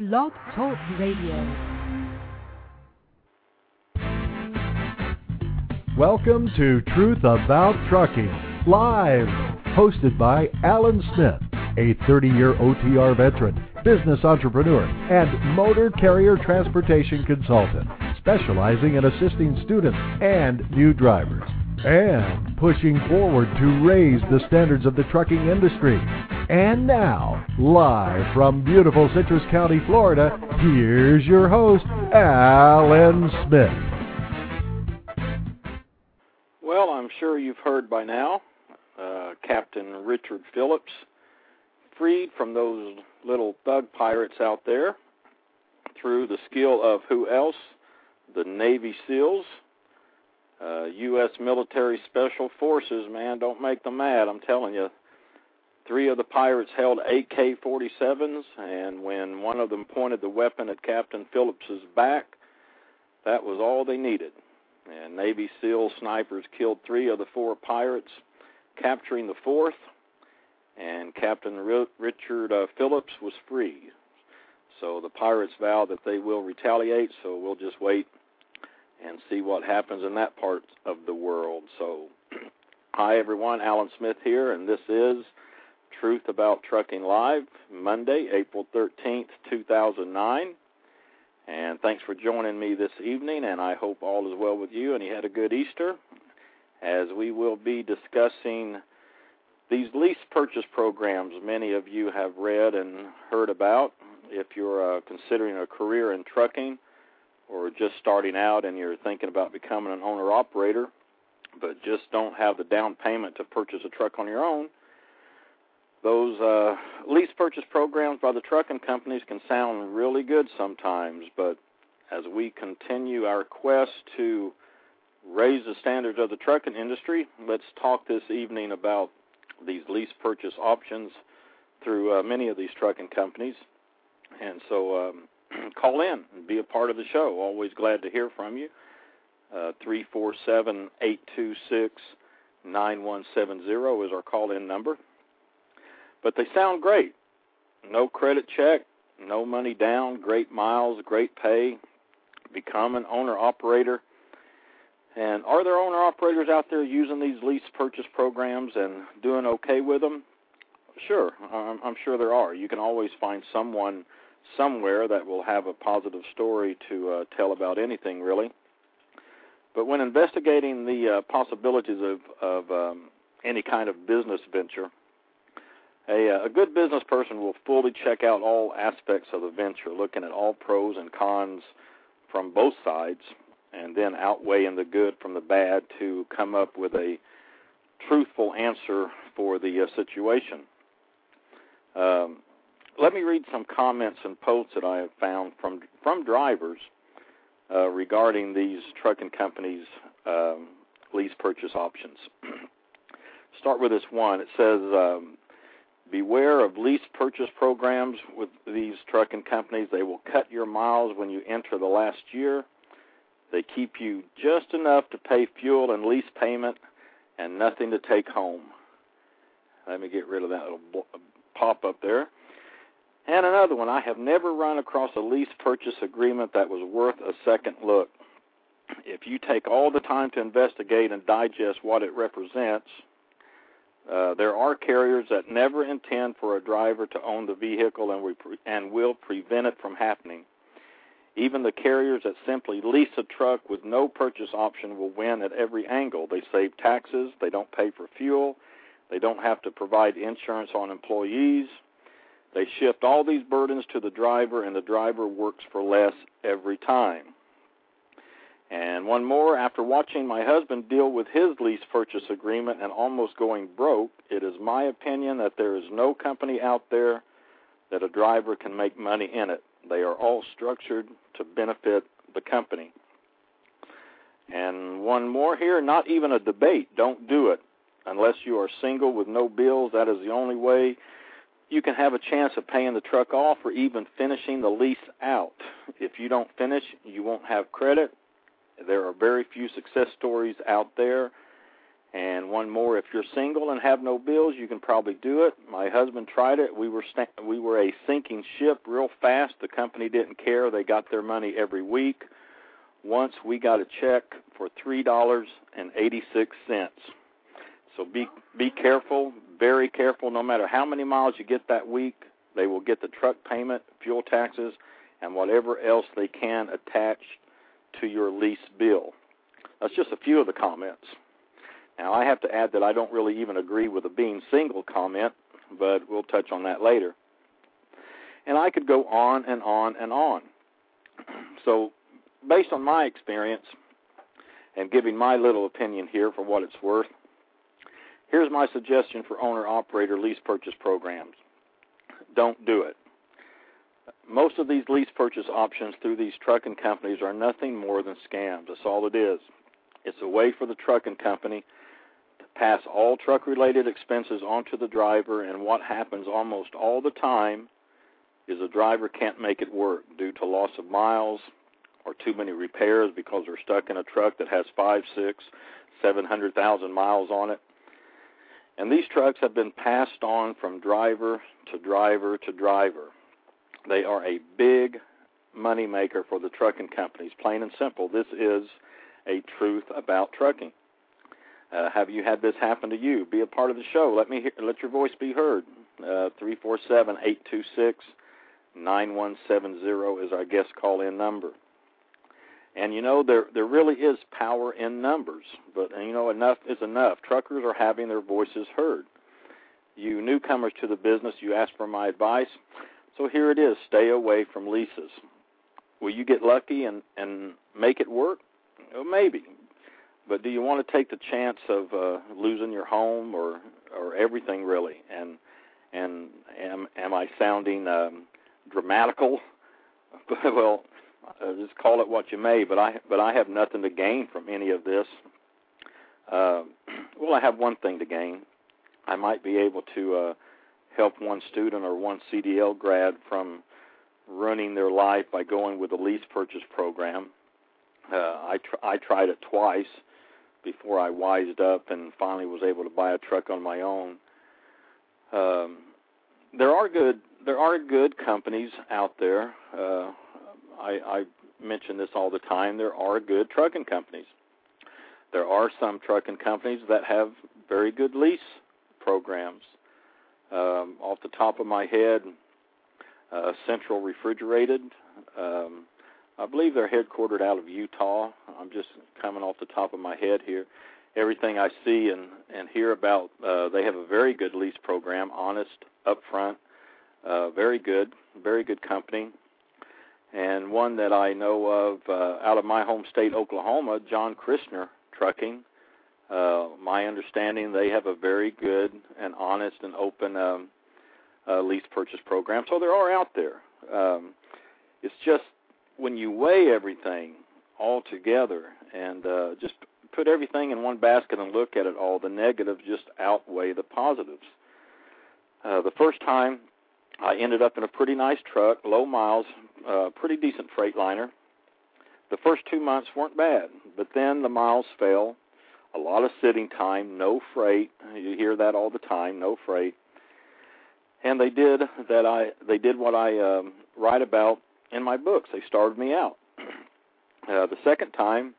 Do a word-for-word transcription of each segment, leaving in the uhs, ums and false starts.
Blog Talk Radio. Welcome to Truth About Trucking, live, hosted by Alan Smith, a thirty-year O T R veteran, business entrepreneur, and motor carrier transportation consultant, specializing in assisting students and new drivers, and pushing forward to raise the standards of the trucking industry. And now, live from beautiful Citrus County, Florida, here's your host, Alan Smith. Well, I'm sure you've heard by now, uh, Captain Richard Phillips, freed from those little thug pirates out there through the skill of who else? The Navy SEALs, uh, U S Military Special Forces. Man, don't make them mad, I'm telling you. Three of the pirates held A K forty-sevens, and when one of them pointed the weapon at Captain Phillips's back, that was all they needed. And Navy SEAL snipers killed three of the four pirates, capturing the fourth, and Captain R- Richard uh, Phillips was free. So the pirates vow that they will retaliate, so we'll just wait and see what happens in that part of the world. So, hi everyone, Alan Smith here, and this is Truth About Trucking Live, Monday, April thirteenth, two thousand nine. And thanks for joining me this evening, and I hope all is well with you and you had a good Easter, as we will be discussing these lease purchase programs many of you have read and heard about. If you're uh, considering a career in trucking or just starting out and you're thinking about becoming an owner-operator but just don't have the down payment to purchase a truck on your own, those uh, lease purchase programs by the trucking companies can sound really good sometimes, but as we continue our quest to raise the standards of the trucking industry, let's talk this evening about these lease purchase options through uh, many of these trucking companies. And so um, call in and be a part of the show. Always glad to hear from you. Uh, three four seven, eight two six, nine one seven zero is our call-in number. But they sound great. No credit check, no money down, great miles, great pay, become an owner-operator. And are there owner-operators out there using these lease purchase programs and doing okay with them? Sure, I'm, I'm sure there are. You can always find someone somewhere that will have a positive story to uh, tell about anything, really. But when investigating the uh, possibilities of, of um, any kind of business venture, A, a good business person will fully check out all aspects of the venture, looking at all pros and cons from both sides, and then outweighing the good from the bad to come up with a truthful answer for the uh, situation. Um, let me read some comments and posts that I have found from from drivers uh, regarding these trucking companies' um, lease purchase options. Start with this one. It says, um, beware of lease purchase programs with these trucking companies. They will cut your miles when you enter the last year. They keep you just enough to pay fuel and lease payment and nothing to take home. Let me get rid of that little pop up there. And another one, I have never run across a lease purchase agreement that was worth a second look. If you take all the time to investigate and digest what it represents, Uh, there are carriers that never intend for a driver to own the vehicle and, we pre- and will prevent it from happening. Even the carriers that simply lease a truck with no purchase option will win at every angle. They save taxes, they don't pay for fuel, they don't have to provide insurance on employees. They shift all these burdens to the driver, and the driver works for less every time. And one more, after watching my husband deal with his lease purchase agreement and almost going broke, it is my opinion that there is no company out there that a driver can make money in it. They are all structured to benefit the company. And one more here, not even a debate. Don't do it. Unless you are single with no bills, that is the only way you can have a chance of paying the truck off or even finishing the lease out. If you don't finish, you won't have credit. There are very few success stories out there, And one more, if you're single and have no bills, you can probably do it. My husband tried it. We were sta- we were a sinking ship real fast. The company didn't care. They got their money every week. Once we got a check for three dollars and eighty-six cents. So be be careful, very careful. No matter how many miles you get that week, they will get the truck payment, fuel taxes, and whatever else they can attach to your lease bill. That's just a few of the comments. Now, I have to add that I don't really even agree with the being single comment, but we'll touch on that later. And I could go on and on and on. So, based on my experience and giving my little opinion here for what it's worth, here's my suggestion for owner-operator lease purchase programs. Don't do it. Most of these lease purchase options through these trucking companies are nothing more than scams. That's all it is. It's a way for the trucking company to pass all truck-related expenses onto the driver, and what happens almost all the time is the driver can't make it work due to loss of miles or too many repairs because they're stuck in a truck that has five, six, seven hundred thousand miles on it. And these trucks have been passed on from driver to driver to driver. They are a big money maker for the trucking companies. Plain and simple, this is a truth about trucking. Uh, have you had this happen to you? Be a part of the show. Let me hear, let your voice be heard. Uh, three four seven, eight two six, nine one seven zero is our guest call-in number. And, you know, there there really is power in numbers. But, you know, enough is enough. Truckers are having their voices heard. You newcomers to the business, you ask for my advice. So here it is. Stay away from leases. Will you get lucky and, and make it work? Well, maybe. But do you want to take the chance of uh, losing your home or or everything, really? And and am, am I sounding um, dramatical? Well, Uh, just call it what you may, but I but I have nothing to gain from any of this. Uh, well, I have one thing to gain. I might be able to uh, help one student or one C D L grad from ruining their life by going with a lease purchase program. Uh, I tr- I tried it twice before I wised up and finally was able to buy a truck on my own. Um, there are good there are good companies out there. Uh, I, I mention this all the time. There are good trucking companies. There are some trucking companies that have very good lease programs. Um, off the top of my head, uh, Central Refrigerated. Um, I believe they're headquartered out of Utah. I'm just coming off the top of my head here. Everything I see and, and hear about, uh, they have a very good lease program, honest, upfront, uh, very good, very good company. And one that I know of uh, out of my home state, Oklahoma, John Christner Trucking. Uh, my understanding, they have a very good and honest and open um, uh, lease purchase program. So there are out there. Um, it's just when you weigh everything all together and uh, just put everything in one basket and look at it all, the negatives just outweigh the positives. Uh, the first time, I ended up in a pretty nice truck, low miles, uh, pretty decent Freightliner. The first two months weren't bad, but then the miles fell, a lot of sitting time, no freight. You hear that all the time, no freight. And they did that. I they did what I um, write about in my books. They starved me out. Uh, the second time,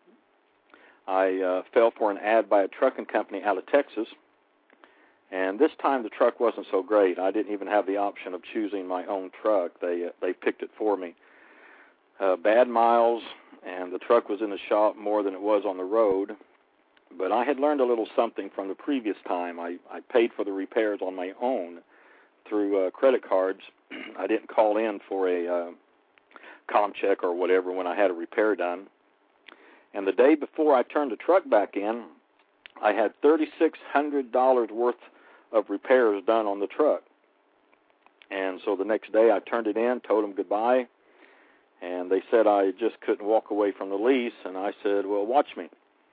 I uh, fell for an ad by a trucking company out of Texas. And this time the truck wasn't so great. I didn't even have the option of choosing my own truck. They uh, they picked it for me. Uh, bad miles, and the truck was in the shop more than it was on the road. But I had learned a little something from the previous time. I, I paid for the repairs on my own through uh, credit cards. I didn't call in for a uh, com check or whatever when I had a repair done. And the day before I turned the truck back in, I had three thousand six hundred dollars worth of repairs done on the truck. And so the next day I turned it in, told them goodbye, and they said I just couldn't walk away from the lease, and I said, well, watch me.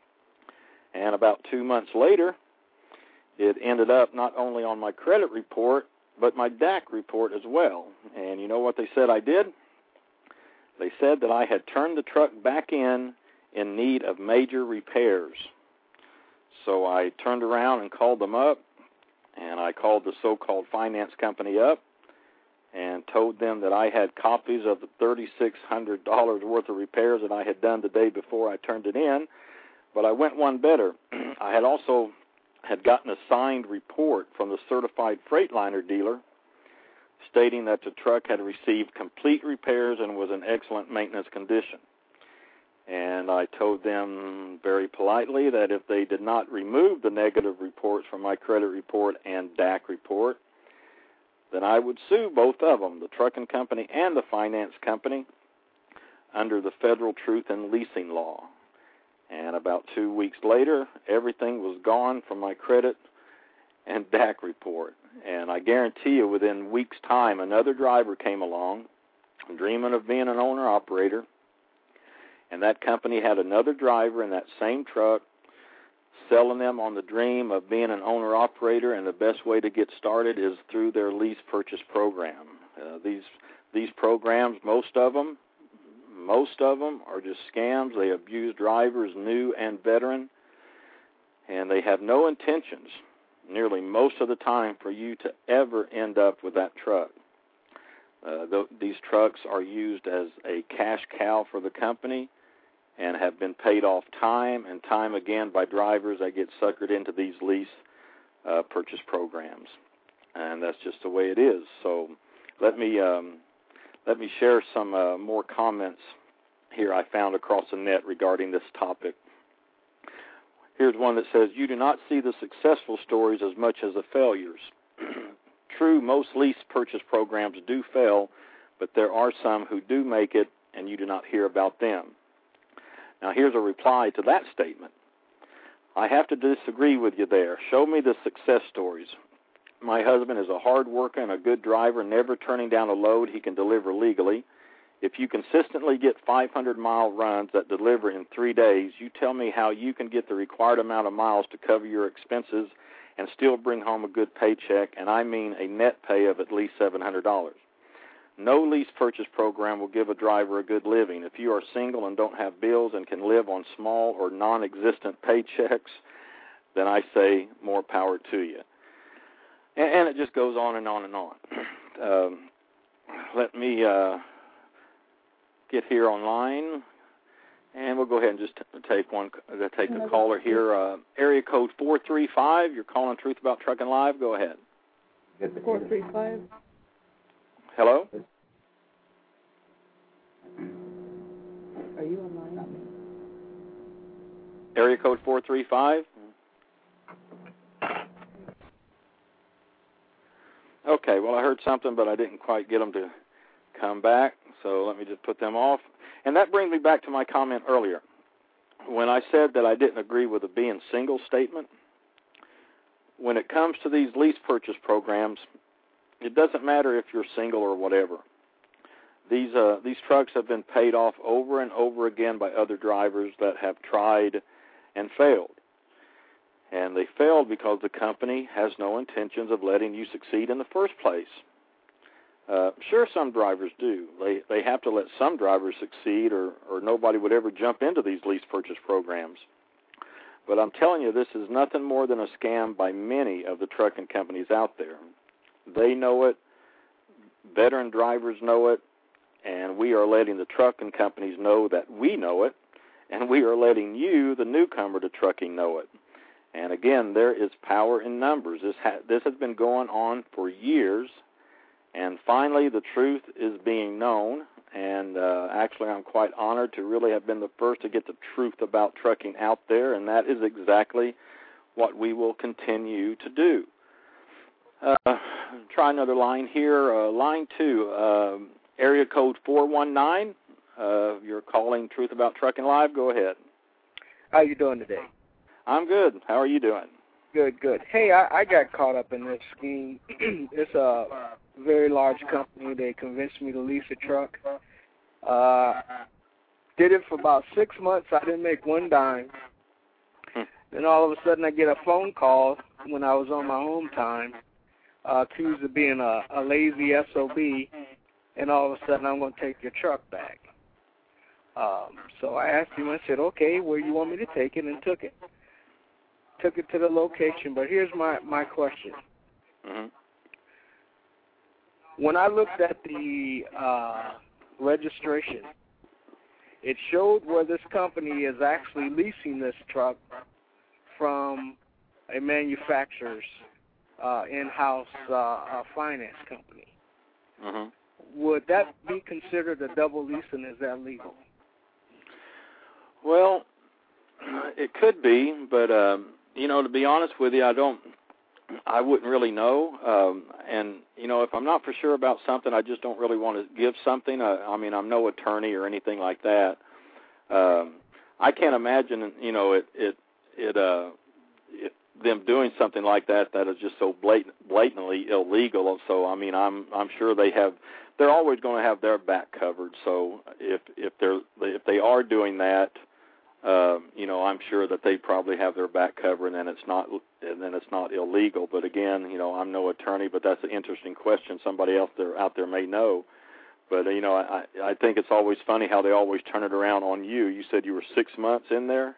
And about two months later, it ended up not only on my credit report, but my D A C report as well. And you know what they said I did? They said that I had turned the truck back in in need of major repairs. So I turned around and called them up, and I called the so-called finance company up and told them that I had copies of the three thousand six hundred dollars worth of repairs that I had done the day before I turned it in. But I went one better. I had also had gotten a signed report from the certified Freightliner dealer stating that the truck had received complete repairs and was in excellent maintenance condition. And I told them very politely that if they did not remove the negative reports from my credit report and D A C report, then I would sue both of them, the trucking company and the finance company, under the Federal Truth in Leasing law. And about two weeks later, everything was gone from my credit and D A C report. And I guarantee you, within weeks' time, another driver came along, dreaming of being an owner-operator, and that company had another driver in that same truck, selling them on the dream of being an owner-operator, and the best way to get started is through their lease purchase program. Uh, these these programs, most of them, most of them are just scams. They abuse drivers, new and veteran, and they have no intentions, nearly most of the time, for you to ever end up with that truck. Uh, th- these trucks are used as a cash cow for the company and have been paid off time and time again by drivers that get suckered into these lease uh, purchase programs. And that's just the way it is. So let me um, let me share some uh, more comments here I found across the net regarding this topic. Here's one that says, you do not see the successful stories as much as the failures. True, most lease purchase programs do fail, but there are some who do make it, and you do not hear about them. Now, here's a reply to that statement. I have to disagree with you there. Show me the success stories. My husband is a hard worker and a good driver, never turning down a load he can deliver legally. If you consistently get five hundred mile runs that deliver in three days, you tell me how you can get the required amount of miles to cover your expenses and still bring home a good paycheck, and I mean a net pay of at least seven hundred dollars. No lease purchase program will give a driver a good living. If you are single and don't have bills and can live on small or non-existent paychecks, then I say more power to you. And, and it just goes on and on and on. Um, let me uh, get here online, and we'll go ahead and just t- take one. Uh, take a caller here. Uh, area code four three five. You're calling Truth About Trucking Live. Go ahead. four three five. Hello? Are you online? Area code four three five. Okay, well, I heard something, but I didn't quite get them to come back, so let me just put them off. And that brings me back to my comment earlier. When I said that I didn't agree with the being single statement, when it comes to these lease purchase programs, it doesn't matter if you're single or whatever. These uh, these trucks have been paid off over and over again by other drivers that have tried and failed. And they failed because the company has no intentions of letting you succeed in the first place. Uh, sure, some drivers do. They they have to let some drivers succeed, or, or nobody would ever jump into these lease purchase programs. But I'm telling you, this is nothing more than a scam by many of the trucking companies out there. They know it, veteran drivers know it, and we are letting the trucking companies know that we know it, and we are letting you, the newcomer to trucking, know it. And again, there is power in numbers. This, ha- this has been going on for years, and finally the truth is being known. And uh, actually, I'm quite honored to really have been the first to get the truth about trucking out there, and that is exactly what we will continue to do. Uh, try another line here. Uh, line two, uh, area code four one nine. Uh, you're calling Truth About Trucking Live. Go ahead. How you doing today? I'm good. How are you doing? Good, good. Hey, I, I got caught up in this scheme. It's a very large company. They convinced me to lease a truck. Uh, did it for about six months. I didn't make one dime. Hmm. Then all of a sudden I get a phone call when I was on my home time, uh, accused of being a, a lazy S O B, and all of a sudden I'm going to take your truck back. Um, so I asked him, I said, okay, where you want me to take it, and took it. took it to the location. But here's my, my question. Mm-hmm. When I looked at the uh, registration, it showed where this company is actually leasing this truck from a manufacturer's uh, in-house uh, uh, finance company. Mm-hmm. Would that be considered a double lease, and is that legal? Well, it could be, but um, you know, to be honest with you, I don't. I wouldn't really know. Um, and you know, if I'm not for sure about something, I just don't really want to give something. Uh, I mean, I'm no attorney or anything like that. Um, I can't imagine, you know, it it it uh. It, them doing something like that that is just so blatant, blatantly illegal. So I mean, I'm I'm sure they have. They're always going to have their back covered. So if if they're if they are doing that, uh, you know, I'm sure that they probably have their back covered, and then it's not and then it's not illegal. But again, you know, I'm no attorney, but that's an interesting question. Somebody else there out there may know. But uh, you know, I I think it's always funny how they always turn it around on you. You said you were six months in there.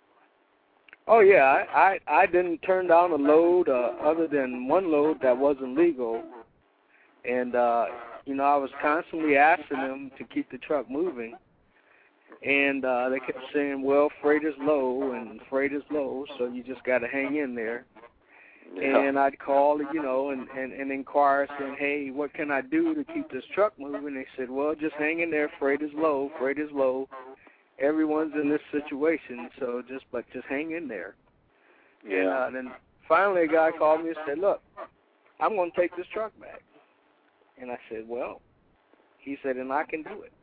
Oh, yeah, I, I, I didn't turn down a load uh, other than one load that wasn't legal. And, uh, you know, I was constantly asking them to keep the truck moving. And uh, they kept saying, well, freight is low and freight is low, so you just got to hang in there. Yeah. And I'd call, you know, and, and, and inquire, saying, hey, what can I do to keep this truck moving? They said, well, just hang in there. Freight is low. Freight is low. Everyone's in this situation, so just but just hang in there. Yeah. And uh, then finally a guy called me and said, look, I'm going to take this truck back. And I said, well, he said, and I can do it.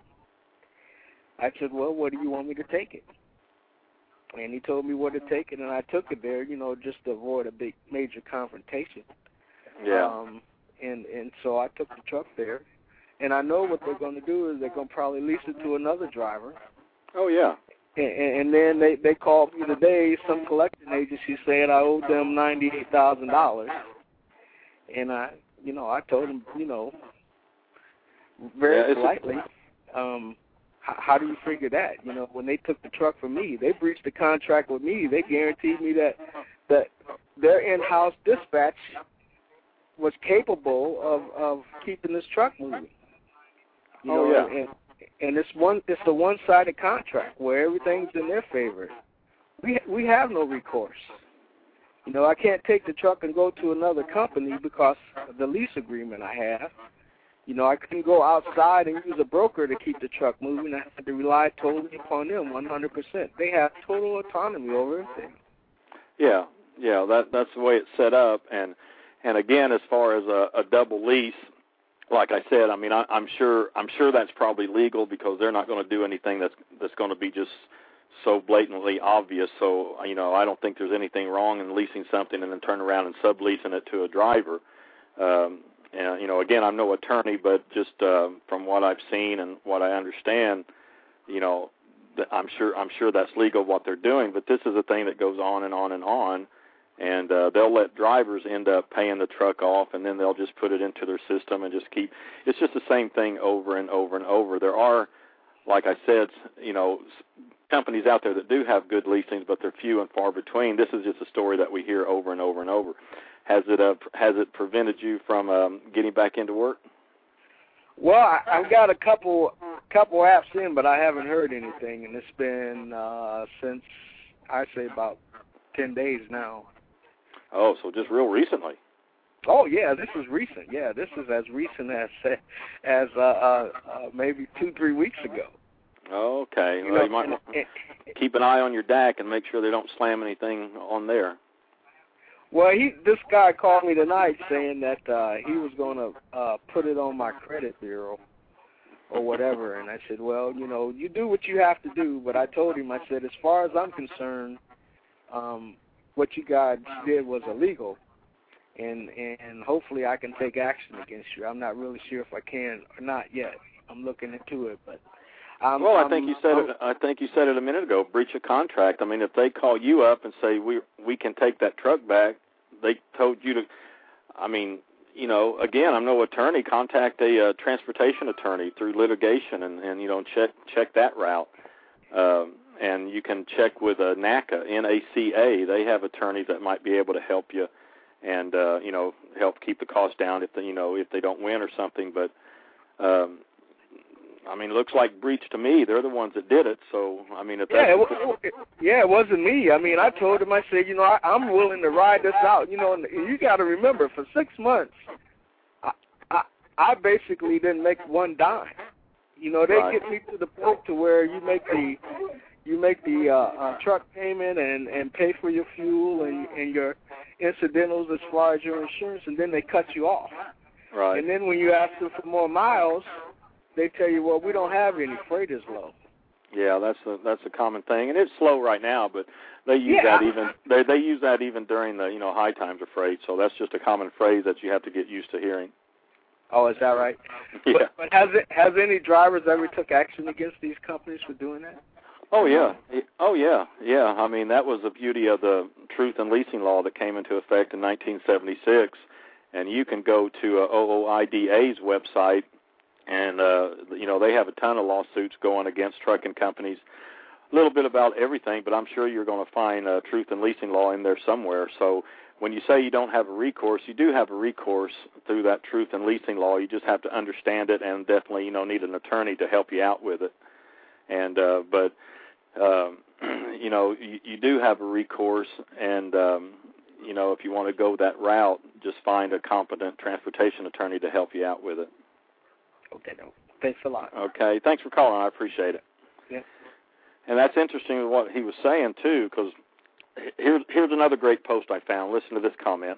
I said, well, where do you want me to take it? And he told me where to take it, and I took it there, you know, just to avoid a big major confrontation. Yeah. Um, and, and so I took the truck there. And I know what they're going to do is they're going to probably lease it to another driver. Oh, yeah. And, and then they, they called me today, some collecting agency saying I owed them ninety-eight thousand dollars. And I, you know, I told them, you know, very yeah, politely, um, how, how do you figure that? You know, when they took the truck from me, they breached the contract with me. They guaranteed me that, that their in-house dispatch was capable of, of keeping this truck moving. You oh, know, yeah. And, And it's one it's a one-sided contract where everything's in their favor. We we have no recourse. You know, I can't take the truck and go to another company because of the lease agreement I have. You know, I couldn't go outside and use a broker to keep the truck moving. I had to rely totally upon them, one hundred percent. They have total autonomy over everything. Yeah, yeah, that that's the way it's set up. And and again, as far as a, a double lease, like I said, I mean, I, I'm sure I'm sure that's probably legal because they're not going to do anything that's that's going to be just so blatantly obvious. So, you know, I don't think there's anything wrong in leasing something and then turn around and subleasing it to a driver. Um, and, you know, again, I'm no attorney, but just uh, from what I've seen and what I understand, you know, I'm sure I'm sure that's legal what they're doing. But this is a thing that goes on and on and on. And uh, they'll let drivers end up paying the truck off, and then they'll just put it into their system and just keep. It's just the same thing over and over and over. There are, like I said, you know, companies out there that do have good leasings, but they're few and far between. This is just a story that we hear over and over and over. Has it uh, has it prevented you from um, getting back into work? Well, I, I've got a couple couple apps in, but I haven't heard anything, and it's been uh, since I say about ten days now. Oh, so just real recently. Oh yeah, this is recent. Yeah, this is as recent as as uh, uh, uh, maybe two, three weeks ago. Okay, you well, know, you might and, want and, to keep an eye on your D A C and make sure they don't slam anything on there. Well, he this guy called me tonight saying that uh, he was going to uh, put it on my credit bureau or whatever, and I said, well, you know, you do what you have to do. But I told him, I said, as far as I'm concerned, um, what you guys did was illegal, and and hopefully I can take action against you. I'm not really sure if I can or not yet. I'm looking into it, but I'm, well, I I'm, think you said I'm, it. I think you said it a minute ago. Breach of contract. I mean, if they call you up and say we we can take that truck back, they told you to. I mean, you know, again, I'm no attorney. Contact a uh, transportation attorney through litigation, and, and you know check check that route. Um, and you can check with uh, NACA, N A C A. They have attorneys that might be able to help you, and uh, you know, help keep the cost down if they, you know, if they don't win or something. But um, I mean, it looks like breach to me. They're the ones that did it. So I mean, if yeah, that's it, it, yeah, it wasn't me. I mean, I told him, I said, you know, I, I'm willing to ride this out. You know, and you got to remember, for six months, I, I I basically didn't make one dime. You know, they right. get me to the point to where you make the you make the uh, uh, truck payment and, and pay for your fuel and, and your incidentals as far as your insurance, and then they cut you off. Right. And then when you ask them for more miles, they tell you, well, we don't have any, freight is low. Yeah, that's a that's a common thing, and it's slow right now, but they use yeah. that even they they use that even during the you know high times of freight. So that's just a common phrase that you have to get used to hearing. Oh, is that right? Yeah. But, but has it has any drivers ever took action against these companies for doing that? Oh yeah, oh yeah, yeah. I mean, that was the beauty of the Truth in Leasing law that came into effect in nineteen seventy-six, and you can go to uh, O O I D A's website, and uh, you know they have a ton of lawsuits going against trucking companies. A little bit about everything, but I'm sure you're going to find uh, Truth in Leasing law in there somewhere. So when you say you don't have a recourse, you do have a recourse through that Truth in Leasing law. You just have to understand it, and definitely you know need an attorney to help you out with it. And uh, but Um, you know, you, you do have a recourse, and, um, you know, if you want to go that route, just find a competent transportation attorney to help you out with it. Okay, no. Thanks a lot. Okay, thanks for calling. I appreciate it. Yeah. And that's interesting what he was saying, too, because here's, here's another great post I found. Listen to this comment.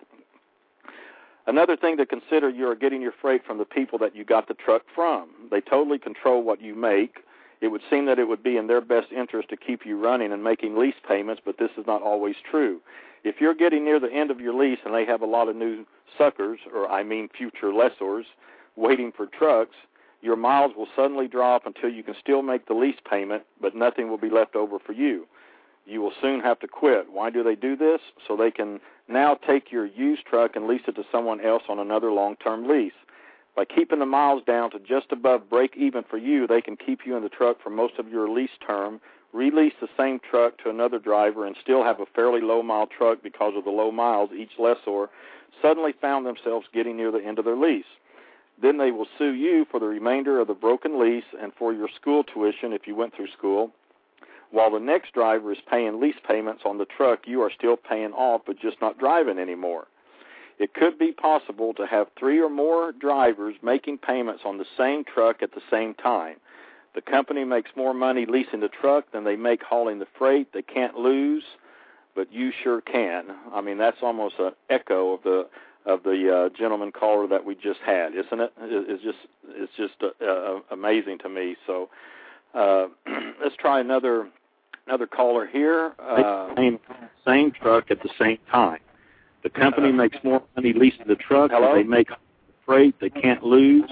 Another thing to consider, you are getting your freight from the people that you got the truck from. They totally control what you make. It would seem that it would be in their best interest to keep you running and making lease payments, but this is not always true. If you're getting near the end of your lease and they have a lot of new suckers, or I mean future lessors, waiting for trucks, your miles will suddenly drop until you can still make the lease payment, but nothing will be left over for you. You will soon have to quit. Why do they do this? So they can now take your used truck and lease it to someone else on another long-term lease. By keeping the miles down to just above break even for you, they can keep you in the truck for most of your lease term, release the same truck to another driver, and still have a fairly low-mile truck because of the low miles each lessor suddenly found themselves getting near the end of their lease. Then they will sue you for the remainder of the broken lease and for your school tuition if you went through school, while the next driver is paying lease payments on the truck you are still paying off but just not driving anymore. It could be possible to have three or more drivers making payments on the same truck at the same time. The company makes more money leasing the truck than they make hauling the freight. They can't lose, but you sure can. I mean, that's almost an echo of the of the uh, gentleman caller that we just had, isn't it? It's just it's just uh, uh, amazing to me. So uh, let's try another another caller here. Uh, same same truck at the same time. The company makes more money leasing the truck than they make freight. They can't lose.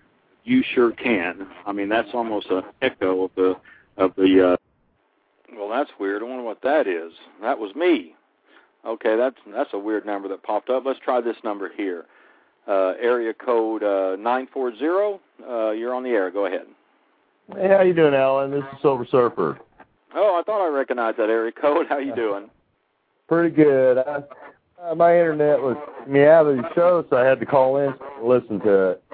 You sure can. I mean, that's almost an echo of the of the. Uh... Well, that's weird. I wonder what that is. That was me. Okay, that's that's a weird number that popped up. Let's try this number here. Uh, area code uh, nine four zero. Uh, you're on the air. Go ahead. Hey, how you doing, Alan? This is Silver Surfer. Oh, I thought I recognized that area code. How you doing? Pretty good. I, Uh, my internet was me out of the show, so I had to call in to listen to it.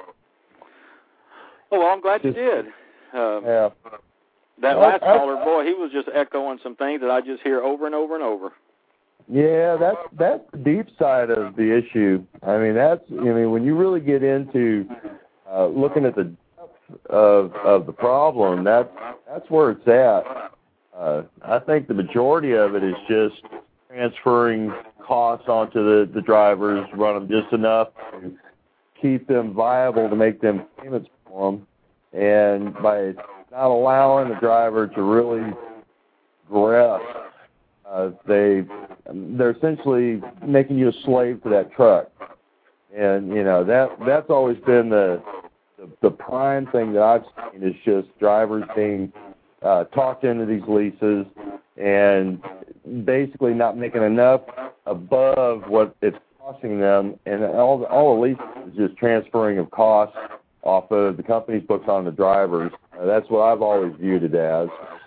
Oh, well, I'm glad you did. Um, yeah. That well, last I, caller, boy, he was just echoing some things that I just hear over and over and over. Yeah, that's that's the deep side of the issue. I mean, that's I mean, when you really get into uh, looking at the depth of of the problem, that's that's where it's at. Uh, I think the majority of it is just transferring costs onto the, the drivers, run them just enough to keep them viable to make them payments for them, and by not allowing the driver to really grasp, uh, they they're essentially making you a slave to that truck, and you know that that's always been the the, the prime thing that I've seen is just drivers being uh, talked into these leases and basically not making enough above what it's costing them, and all the, all the leases is just transferring of costs off of the company's books on the drivers. Uh, that's what I've always viewed it as.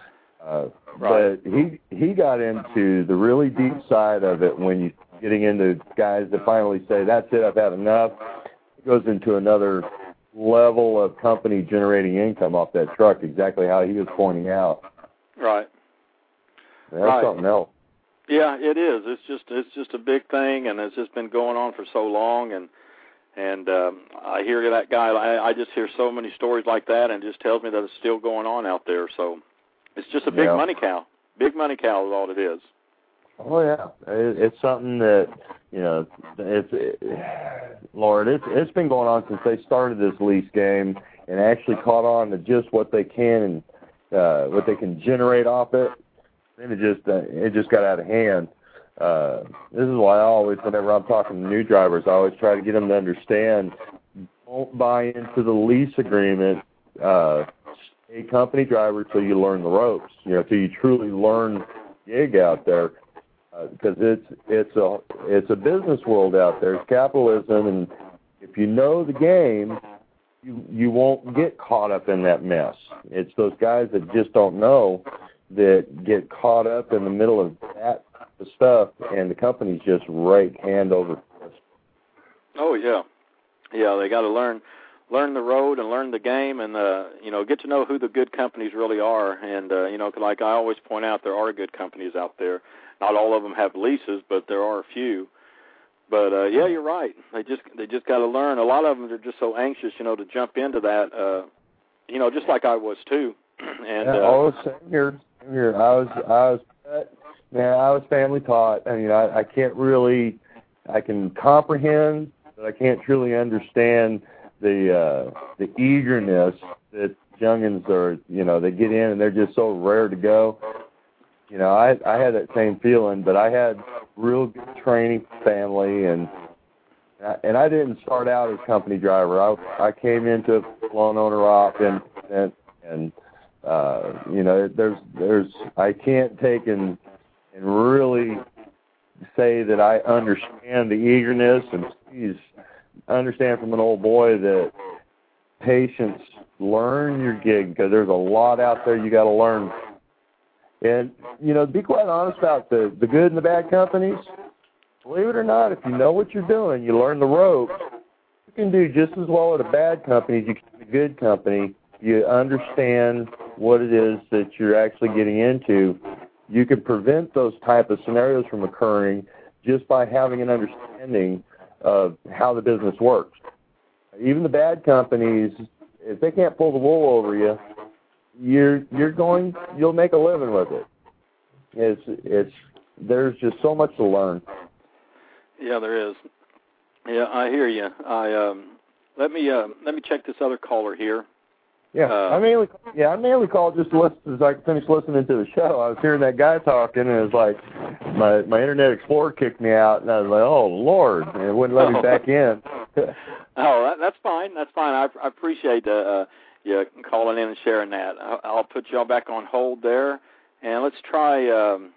Uh, right. But he he got into the really deep side of it when you getting into guys that finally say, that's it, I've had enough. It goes into another level of company generating income off that truck, exactly how he was pointing out. Right. That's right. something else. Yeah, it is. It's just it's just a big thing, and it's just been going on for so long. And and um, I hear that guy. I, I just hear so many stories like that, and it just tells me that it's still going on out there. So it's just a big yeah. money cow. Big money cow is all it is. Oh yeah, it, it's something that you know. It's it, Lord, it's it's been going on since they started this lease game, and actually caught on to just what they can and uh, what they can generate off it. Then it just uh, it just got out of hand. Uh, this is why I always, whenever I'm talking to new drivers, I always try to get them to understand: don't buy into the lease agreement. Uh, a company driver till you learn the ropes. You know, till you truly learn gig out there. Because uh, it's it's a it's a business world out there. It's capitalism, and if you know the game, you you won't get caught up in that mess. It's those guys that just don't know that get caught up in the middle of that stuff, and the companies just rake hand over fist. Oh yeah, yeah. They got to learn learn the road and learn the game, and uh, you know, get to know who the good companies really are. And uh, you know, like I always point out, there are good companies out there. Not all of them have leases, but there are a few. But uh, yeah, you're right. They just they just got to learn. A lot of them are just so anxious, you know, to jump into that. Uh, you know, just like I was too. and yeah, uh, oh, same here. Same here. I was I was man. I was family taught. I mean, I, I can't really. I can comprehend, but I can't truly understand the uh, the eagerness that youngins are. You know, they get in and they're just so rare to go. You know, I I had that same feeling, but I had real good training family, and and I didn't start out as company driver. I I came into loan owner op, and and and uh, you know, there's there's I can't take and and really say that I understand the eagerness, and please understand from an old boy that patience, learn your gig, because there's a lot out there you got to learn. And, you know, to be quite honest about the, the good and the bad companies, believe it or not, if you know what you're doing, you learn the ropes, you can do just as well at a bad company as you can at a good company. You understand what it is that you're actually getting into. You can prevent those type of scenarios from occurring just by having an understanding of how the business works. Even the bad companies, if they can't pull the wool over you, you're you're going you'll make a living with it. It's it's there's just so much to learn. Yeah, there is. Yeah, I hear you. I um, let me uh, let me check this other caller here. Yeah, uh, I mainly yeah I mainly called just to listen as I finished listening to the show. I was hearing that guy talking, and it was like my my Internet Explorer kicked me out, and I was like, oh Lord, and it wouldn't let me back in. oh, that, that's fine. That's fine. I, I appreciate uh, uh, you calling in and sharing that. I'll, I'll put y'all back on hold there, and let's try um,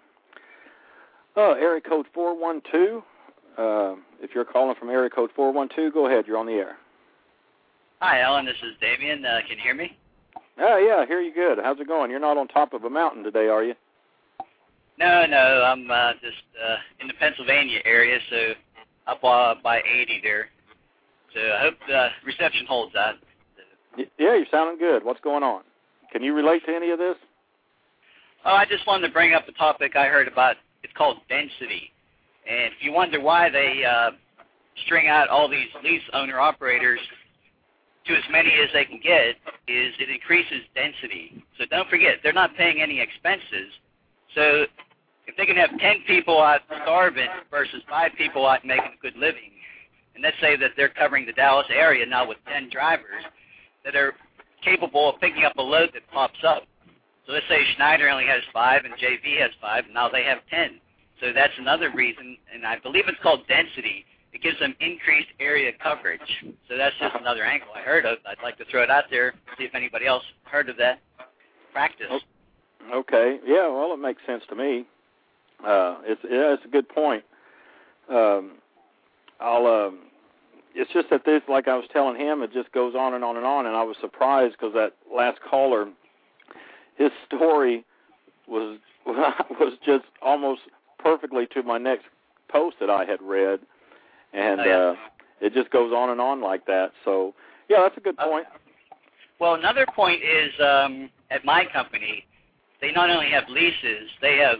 oh, area code four one two. Uh, if you're calling from area code four one two, go ahead. You're on the air. Hi, Alan. This is Damien. Uh, can you hear me? Oh, yeah, I hear you good. How's it going? You're not on top of a mountain today, are you? No, no. I'm uh, just uh, in the Pennsylvania area, so up uh, by eighty there. So I hope the reception holds that. Yeah, you're sounding good. What's going on? Can you relate to any of this? Oh, I just wanted to bring up a topic I heard about. It's called density. And if you wonder why they uh, string out all these lease owner-operators to as many as they can get, is it increases density. So don't forget, they're not paying any expenses. So if they can have ten people out starving versus five people out making a good living, and let's say that they're covering the Dallas area now with ten drivers that are capable of picking up a load that pops up. So let's say Schneider only has five and J V has five, and now they have ten. So that's another reason, and I believe it's called density. It gives them increased area coverage. So that's just another angle I heard of. I'd like to throw it out there, see if anybody else heard of that practice. Okay. Yeah, well, it makes sense to me. Uh, it's, yeah, it's a good point. Um, I'll, um, it's just that this, like I was telling him, it just goes on and on and on, and I was surprised because that last caller, his story was was just almost perfectly to my next post that I had read, and oh, yeah. uh, it just goes on and on like that. So, yeah, that's a good point. Uh, well, another point is um, at my company, they not only have leases, they have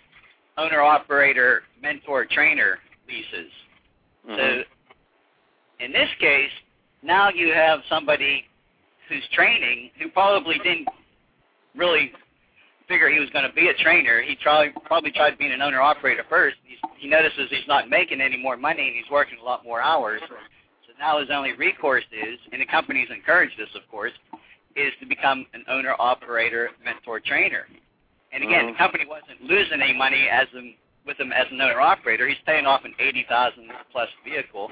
owner-operator, mentor-trainer leases. Mm-hmm. So in this case, now you have somebody who's training who probably didn't really figure he was going to be a trainer. He tried, probably tried being an owner-operator first. He's, he notices he's not making any more money and he's working a lot more hours. So now his only recourse is, and the company's encouraged this, of course, is to become an owner-operator, mentor-trainer. And again, mm-hmm. the company wasn't losing any money as a, with him as an owner-operator. He's paying off an eighty thousand dollars plus vehicle.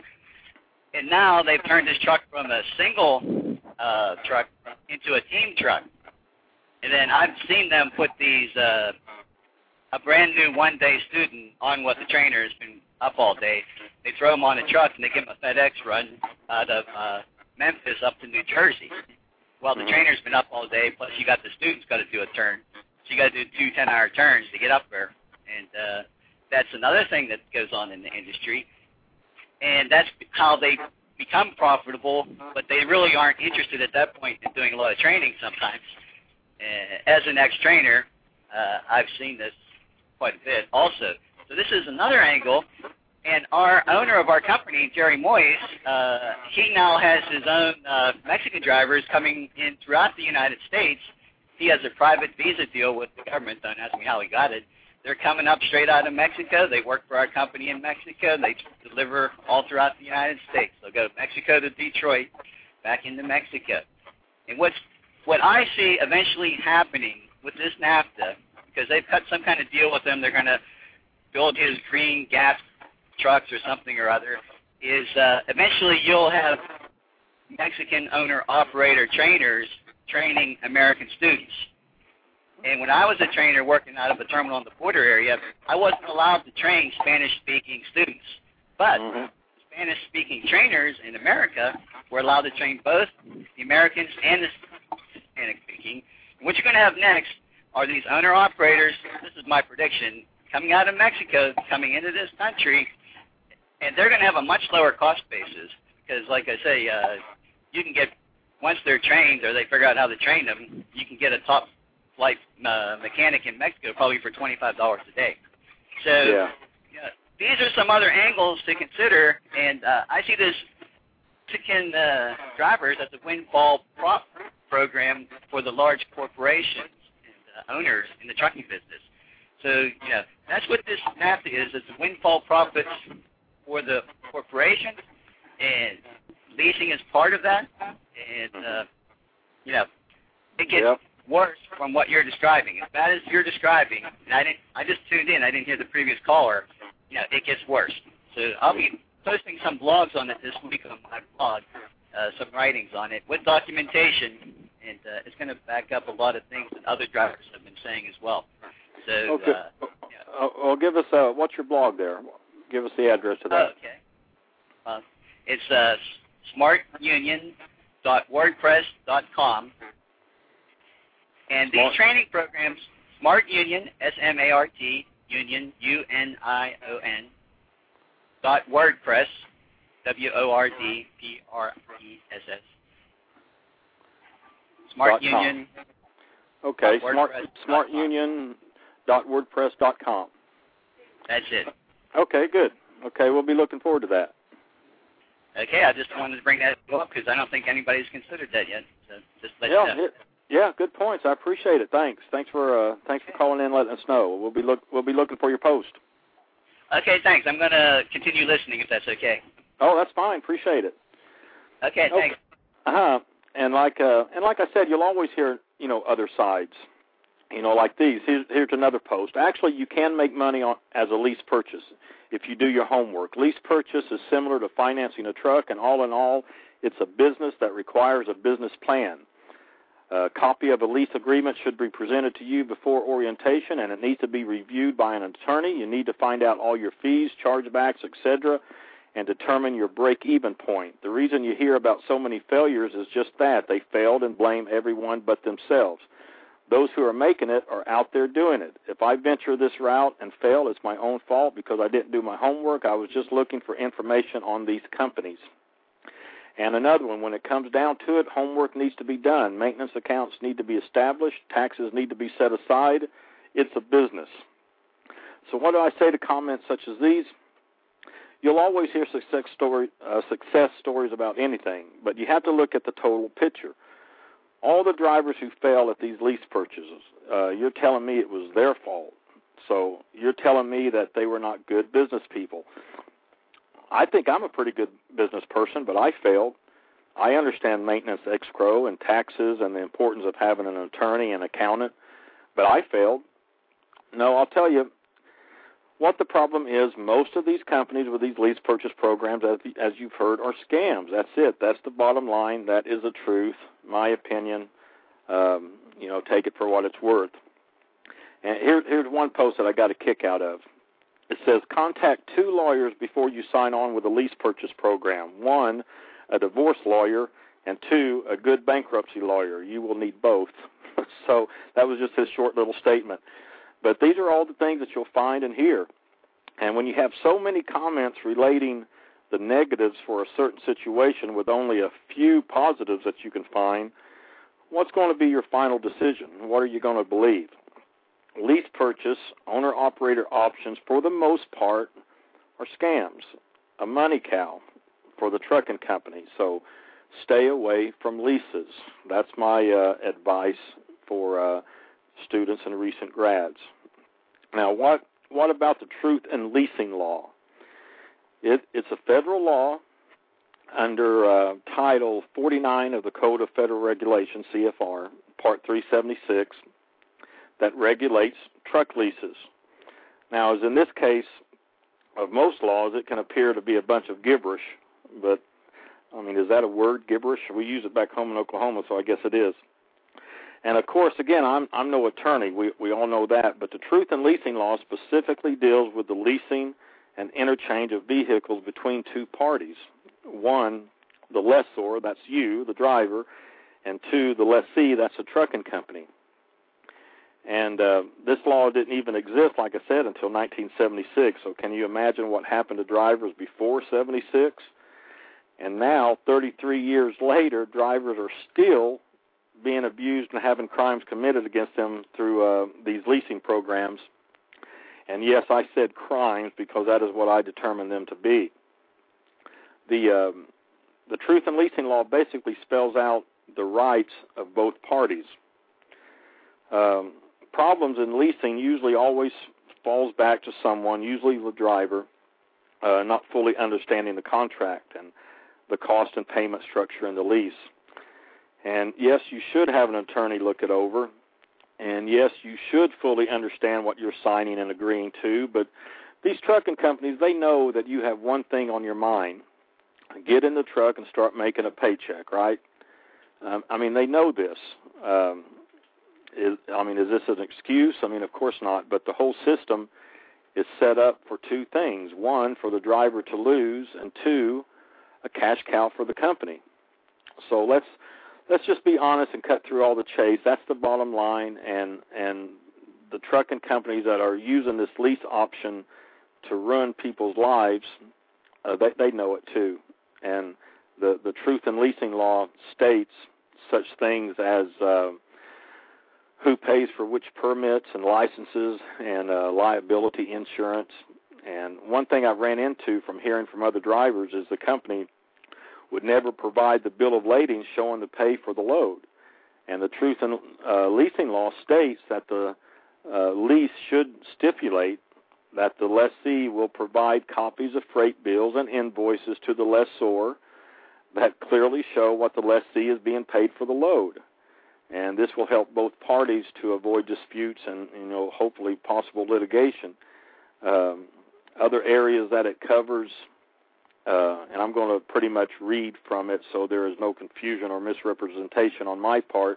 And now they've turned his truck from a single uh, truck into a team truck. And then I've seen them put these, uh, a brand new one-day student on what the trainer has been up all day. They throw him on a truck and they give him a FedEx run out of uh, Memphis up to New Jersey. Well, the trainer's been up all day, plus you got the students got to do a turn. So you got to do two ten-hour turns to get up there. And uh, that's another thing that goes on in the industry. And that's how they become profitable, but they really aren't interested at that point in doing a lot of training sometimes. Uh, as an ex-trainer, uh, I've seen this quite a bit also. So this is another angle, and our owner of our company, Jerry Moyes, uh, he now has his own uh, Mexican drivers coming in throughout the United States. He has a private visa deal with the government. Don't ask me how he got it. They're coming up straight out of Mexico. They work for our company in Mexico. They deliver all throughout the United States. They'll go Mexico to Detroit, back into Mexico. And what's What I see eventually happening with this NAFTA, because they've cut some kind of deal with him, they're going to build his green gas trucks or something or other, is uh, eventually you'll have Mexican owner-operator trainers training American students. And when I was a trainer working out of a terminal in the border area, I wasn't allowed to train Spanish-speaking students. But mm-hmm. Spanish-speaking trainers in America were allowed to train both the Americans and the Hispanic-speaking. What you're going to have next are these owner-operators, this is my prediction, coming out of Mexico, coming into this country, and they're going to have a much lower cost basis because, like I say, uh, you can get, once they're trained or they figure out how to train them, you can get a top flight uh, mechanic in Mexico probably for twenty-five dollars a day. So yeah. Yeah, these are some other angles to consider, and uh, I see this Mexican uh, drivers as a windfall prop program for the large corporations and uh, owners in the trucking business. So, yeah, that's what this NAFTA is. It's a windfall profits for the corporations, and leasing is part of that. And, uh, you know, it gets yep. worse from what you're describing. As bad as you're describing, and I didn't, I just tuned in. I didn't hear the previous caller. You know, it gets worse. So I'll be posting some blogs on it this week on my blog, uh, some writings on it with documentation, and uh, it's going to back up a lot of things that other drivers have been saying as well. So, okay. uh, yeah. uh, well, give us uh, what's your blog there? Give us the address to that. Uh, okay. Uh, it's uh, smart union dot wordpress dot com. And these Smart. training programs, Smart Union, S M A R T, Union, U N I O N, dot WordPress, W O R D P R E S S. Smart Union. Okay, Smart Smart Union dot WordPress dot com. That's it. Okay, good. Okay, we'll be looking forward to that. Okay, I just wanted to bring that up because I don't think anybody's considered that yet. So just let yeah, you know. It, yeah, good points. I appreciate it. Thanks. Thanks for uh, thanks for calling in and letting us know. We'll be look we'll be looking for your post. Okay, thanks. I'm going to continue listening if that's okay. Oh, that's fine. Appreciate it. Okay, thanks. Uh huh. And like uh, and like I said, you'll always hear you know other sides. You know, like these. Here's, here's another post. Actually, you can make money on as a lease purchase if you do your homework. Lease purchase is similar to financing a truck, and all in all, it's a business that requires a business plan. A copy of a lease agreement should be presented to you before orientation, and it needs to be reviewed by an attorney. You need to find out all your fees, chargebacks, et cetera, and determine your break-even point. The reason you hear about so many failures is just that. They failed and blame everyone but themselves. Those who are making it are out there doing it. If I venture this route and fail, it's my own fault because I didn't do my homework. I was just looking for information on these companies. And another one, when it comes down to it, homework needs to be done. Maintenance accounts need to be established. Taxes need to be set aside. It's a business. So what do I say to comments such as these? You'll always hear success, story, uh, success stories about anything, but you have to look at the total picture. All the drivers who fail at these lease purchases, uh, you're telling me it was their fault. So you're telling me that they were not good business people. I think I'm a pretty good business person, but I failed. I understand maintenance, escrow, and taxes and the importance of having an attorney and accountant, but I failed. No, I'll tell you what the problem is. Most of these companies with these lease purchase programs, as, as you've heard, are scams. That's it. That's the bottom line. That is the truth. My opinion. Um, you know, take it for what it's worth. And here, here's one post that I got a kick out of. It says, contact two lawyers before you sign on with a lease purchase program. One, a divorce lawyer, and two, a good bankruptcy lawyer. You will need both. So that was just his short little statement. But these are all the things that you'll find and hear. And when you have so many comments relating the negatives for a certain situation with only a few positives that you can find, what's going to be your final decision? What are you going to believe? Lease purchase, owner-operator options, for the most part, are scams, a money cow for the trucking company. So stay away from leases. That's my uh, advice for uh, students and recent grads. Now, what what about the truth in leasing law? It, it's a federal law under uh, Title forty-nine of the Code of Federal Regulations, C F R, Part three seventy-six, that regulates truck leases. Now, as in this case of most laws, it can appear to be a bunch of gibberish, but, I mean, is that a word, gibberish? We use it back home in Oklahoma, so I guess it is. And, of course, again, I'm I'm no attorney. We we all know that. But the truth in leasing law specifically deals with the leasing and interchange of vehicles between two parties. One, the lessor, that's you, the driver, and two, the lessee, that's a trucking company. And uh, this law didn't even exist, like I said, until nineteen seventy-six. So can you imagine what happened to drivers before seventy-six? And now, thirty-three years later, drivers are still being abused and having crimes committed against them through uh, these leasing programs. And yes, I said crimes because that is what I determined them to be. The um, the truth in leasing law basically spells out the rights of both parties. Um, problems in leasing usually always falls back to someone, usually the driver, uh, not fully understanding the contract and the cost and payment structure in the lease. And yes, you should have an attorney look it over. And yes, you should fully understand what you're signing and agreeing to. But these trucking companies, they know that you have one thing on your mind. Get in the truck and start making a paycheck, right? Um, I mean, they know this. Um, is, I mean, is this an excuse? I mean, of course not. But the whole system is set up for two things. One, for the driver to lose, and two, a cash cow for the company. So let's let's just be honest and cut through all the chase. That's the bottom line. And, and the trucking companies that are using this lease option to ruin people's lives, uh, they, they know it too. And the, the truth in leasing law states such things as uh, who pays for which permits and licenses and uh, liability insurance. And one thing I've ran into from hearing from other drivers is the company would never provide the bill of lading showing the pay for the load. And the truth in uh, leasing law states that the uh, lease should stipulate that the lessee will provide copies of freight bills and invoices to the lessor that clearly show what the lessee is being paid for the load. And this will help both parties to avoid disputes and, you know, hopefully possible litigation. Um, other areas that it covers, uh, and I'm going to pretty much read from it so there is no confusion or misrepresentation on my part,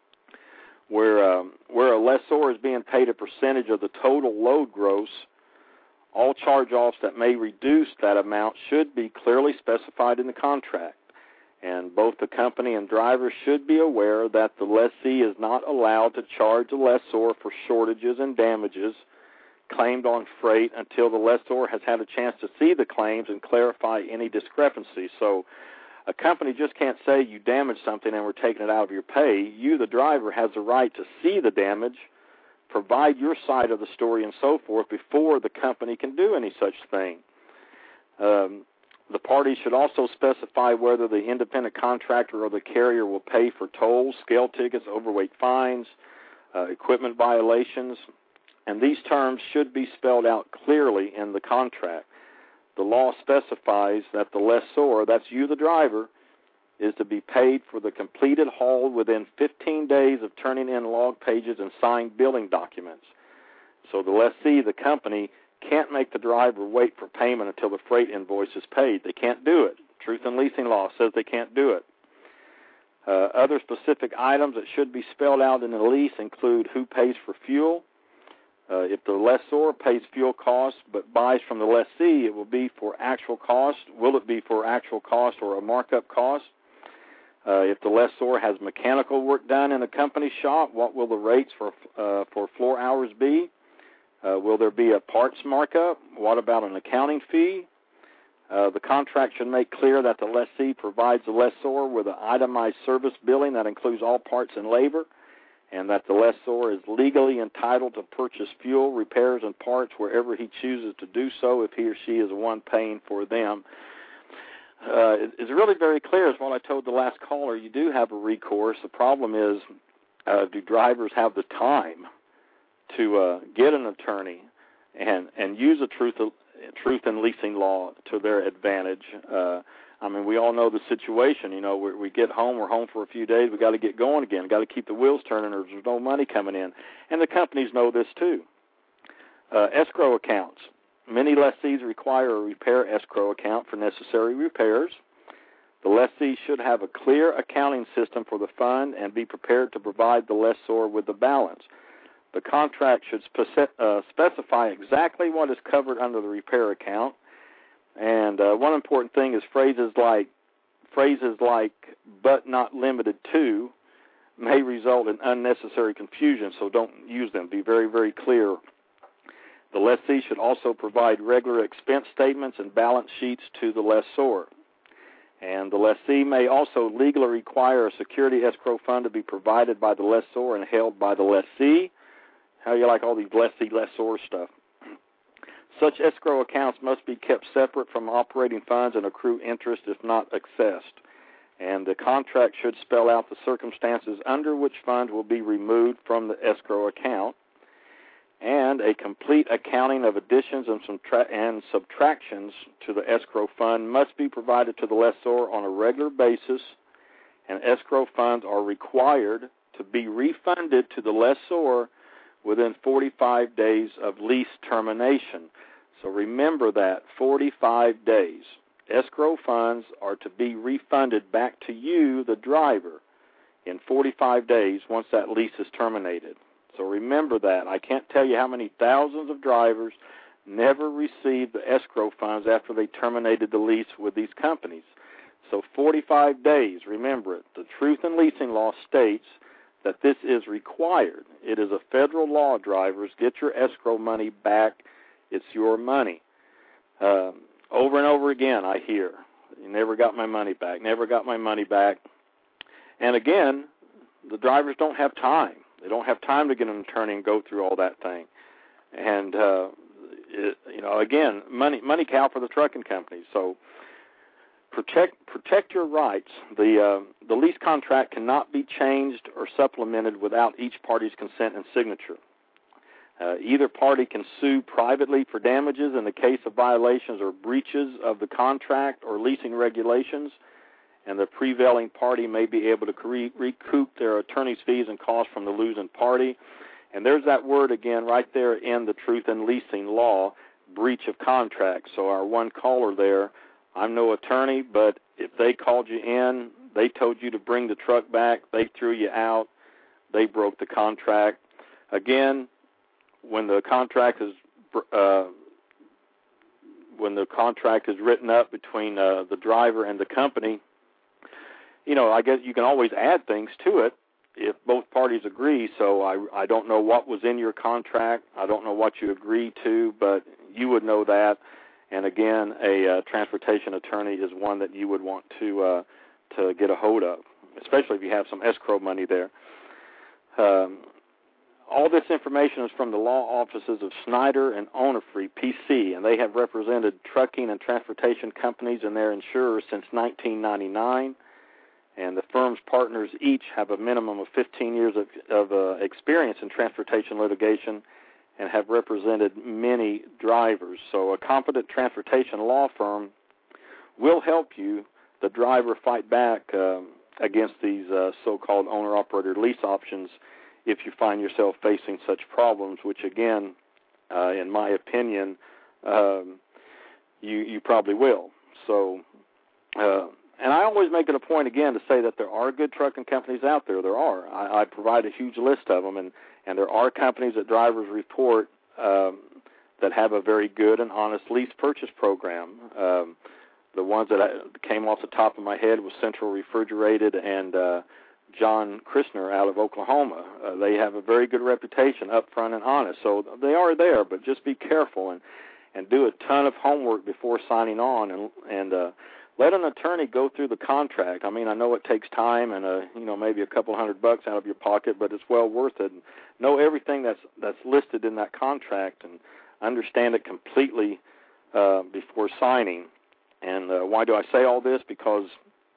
where um, where a lessor is being paid a percentage of the total load gross, all charge-offs that may reduce that amount should be clearly specified in the contract. And both the company and driver should be aware that the lessee is not allowed to charge the lessor for shortages and damages claimed on freight until the lessor has had a chance to see the claims and clarify any discrepancies. So a company just can't say you damaged something and we're taking it out of your pay. You, the driver, has the right to see the damage, provide your side of the story and so forth before the company can do any such thing. Um, the parties should also specify whether the independent contractor or the carrier will pay for tolls, scale tickets, overweight fines, uh, equipment violations, and these terms should be spelled out clearly in the contract. The law specifies that the lessor, that's you, the driver, is to be paid for the completed haul within fifteen days of turning in log pages and signed billing documents. So the lessee, the company, can't make the driver wait for payment until the freight invoice is paid. They can't do it. Truth in Leasing law says they can't do it. Uh, other specific items that should be spelled out in the lease include who pays for fuel. Uh, if the lessor pays fuel costs but buys from the lessee, it will be for actual cost. Will it be for actual cost or a markup cost? Uh, if the lessor has mechanical work done in a company shop, what will the rates for uh, for floor hours be? Uh, will there be a parts markup? What about an accounting fee? Uh, the contract should make clear that the lessee provides the lessor with an itemized service billing that includes all parts and labor, and that the lessor is legally entitled to purchase fuel, repairs, and parts wherever he chooses to do so if he or she is the one paying for them. Uh, it, it's really very clear, as what I told the last caller. You do have a recourse. The problem is, uh, do drivers have the time to uh, get an attorney and, and use a truth, truth in leasing law to their advantage? Uh, I mean, we all know the situation. You know, we, we get home, we're home for a few days, we got to get going again, got to keep the wheels turning, or there's no money coming in. And the companies know this too. Uh, escrow accounts. Many lessees require a repair escrow account for necessary repairs. The lessee should have a clear accounting system for the fund and be prepared to provide the lessor with the balance. The contract should speci- uh, specify exactly what is covered under the repair account. And uh, one important thing is phrases like phrases like "but not limited to" may result in unnecessary confusion, so don't use them. Be very, very clear. The lessee should also provide regular expense statements and balance sheets to the lessor. And the lessee may also legally require a security escrow fund to be provided by the lessor and held by the lessee. How you like all these lessee, lessor stuff? Such escrow accounts must be kept separate from operating funds and accrue interest if not accessed. And the contract should spell out the circumstances under which funds will be removed from the escrow account. And a complete accounting of additions and, subtra- and subtractions to the escrow fund must be provided to the lessor on a regular basis, and escrow funds are required to be refunded to the lessor within forty-five days of lease termination. So remember that, forty-five days. Escrow funds are to be refunded back to you, the driver, in forty-five days once that lease is terminated. So remember that. I can't tell you how many thousands of drivers never received the escrow funds after they terminated the lease with these companies. So forty-five days, remember it. The Truth in Leasing law states that this is required. It is a federal law, drivers. Get your escrow money back. It's your money. Um, over and over again I hear, you never got my money back, never got my money back. And again, the drivers don't have time. They don't have time to get an attorney and go through all that thing. And, uh, it, you know, again, money money cow for the trucking companies. So protect protect your rights. The uh, the lease contract cannot be changed or supplemented without each party's consent and signature. Uh, either party can sue privately for damages in the case of violations or breaches of the contract or leasing regulations, and the prevailing party may be able to re- recoup their attorney's fees and costs from the losing party. And there's that word again right there in the Truth in Leasing law, breach of contract. So our one caller there, I'm no attorney, but if they called you in, they told you to bring the truck back, they threw you out, they broke the contract. Again, when the contract is uh, when the contract is written up between uh, the driver and the company, you know, I guess you can always add things to it if both parties agree. So I, I don't know what was in your contract. I don't know what you agreed to, but you would know that. And again, a uh, transportation attorney is one that you would want to uh, to get a hold of, especially if you have some escrow money there. Um, all this information is from the law offices of Snyder and Onifree, P C, and they have represented trucking and transportation companies and their insurers since nineteen ninety-nine. And the firm's partners each have a minimum of fifteen years of, of uh, experience in transportation litigation and have represented many drivers. So a competent transportation law firm will help you, the driver, fight back um, against these uh, so-called owner-operator lease options if you find yourself facing such problems, which, again, uh, in my opinion, um, you, you probably will. So, uh, and I always make it a point, again, to say that there are good trucking companies out there. There are. I, I provide a huge list of them, and, and there are companies that drivers report um, that have a very good and honest lease purchase program. Um, the ones that I, came off the top of my head was Central Refrigerated and uh, John Christner out of Oklahoma. Uh, they have a very good reputation, upfront and honest. So they are there, but just be careful and, and do a ton of homework before signing on, and and uh, let an attorney go through the contract. I mean, I know it takes time and uh, you know maybe a couple hundred bucks out of your pocket, but it's well worth it. And know everything that's that's listed in that contract and understand it completely uh, before signing. And uh, why do I say all this? Because